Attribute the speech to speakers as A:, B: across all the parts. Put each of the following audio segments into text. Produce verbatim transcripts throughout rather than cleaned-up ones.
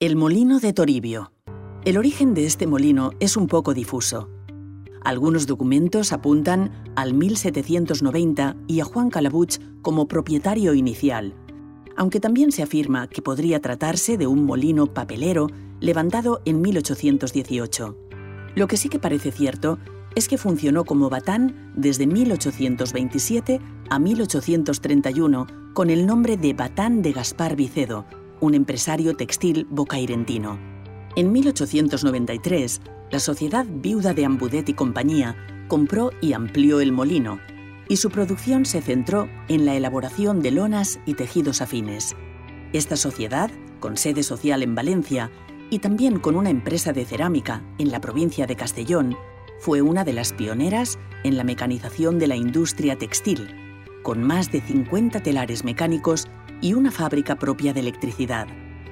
A: El molino de Toribio. El origen de este molino es un poco difuso. Algunos documentos apuntan al mil setecientos noventa y a Juan Calabuig como propietario inicial, aunque también se afirma que podría tratarse de un molino papelero levantado en mil ochocientos dieciocho. Lo que sí que parece cierto es que funcionó como batán desde mil ochocientos veintisiete a mil ochocientos treinta y uno con el nombre de Batán de Gaspar Vicedo, un empresario textil bocairentino. En mil ochocientos noventa y tres, la sociedad viuda de Ambudet y compañía compró y amplió el molino, y su producción se centró en la elaboración de lonas y tejidos afines. Esta sociedad, con sede social en Valencia y también con una empresa de cerámica en la provincia de Castellón, fue una de las pioneras en la mecanización de la industria textil, con más de cincuenta telares mecánicos y una fábrica propia de electricidad.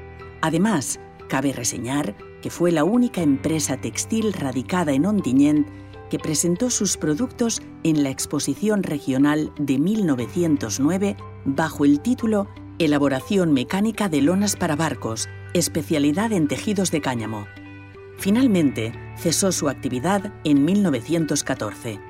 A: Además, cabe reseñar que fue la única empresa textil radicada en Ontinyent que presentó sus productos en la Exposición Regional de mil novecientos nueve bajo el título Elaboración mecánica de lonas para barcos, especialidad en tejidos de cáñamo. Finalmente, cesó su actividad en mil novecientos catorce.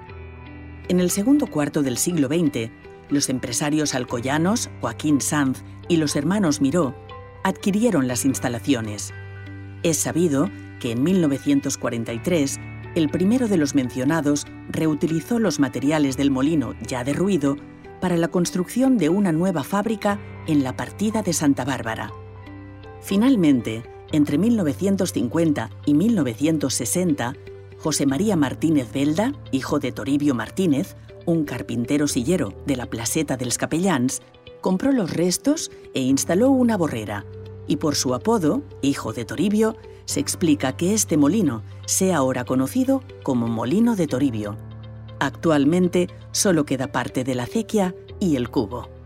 A: En el segundo cuarto del siglo veinte, los empresarios alcoyanos, Joaquín Sanz y los hermanos Miró, adquirieron las instalaciones. Es sabido que en mil novecientos cuarenta y tres, el primero de los mencionados reutilizó los materiales del molino ya derruido para la construcción de una nueva fábrica en la partida de Santa Bárbara. Finalmente, entre mil novecientos cincuenta y mil novecientos sesenta, José María Martínez Belda, hijo de Toribio Martínez, un carpintero sillero de la Placeta dels Capellans, compró los restos e instaló una borrera, y por su apodo, hijo de Toribio, se explica que este molino sea ahora conocido como Molino de Toribio. Actualmente solo queda parte de la acequia y el cubo.